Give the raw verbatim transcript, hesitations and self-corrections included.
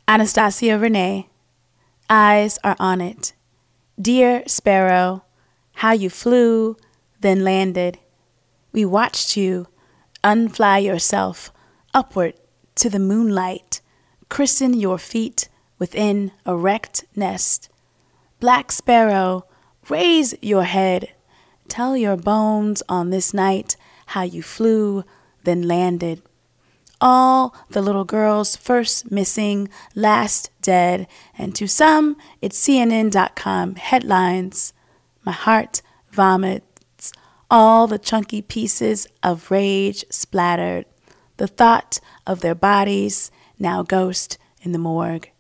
Anastasia Renee, eyes are on it. Dear sparrow, how you flew, then landed. We watched you unfly yourself upward to the moonlight, christen your feet within a wrecked nest. Black sparrow, raise your head. Tell your bones on this night how you flew, then landed. All the little girls first missing, last dead, and to some it's C N N dot com headlines. My heart vomits, all the chunky pieces of rage splattered, the thought of their bodies now ghost in the morgue.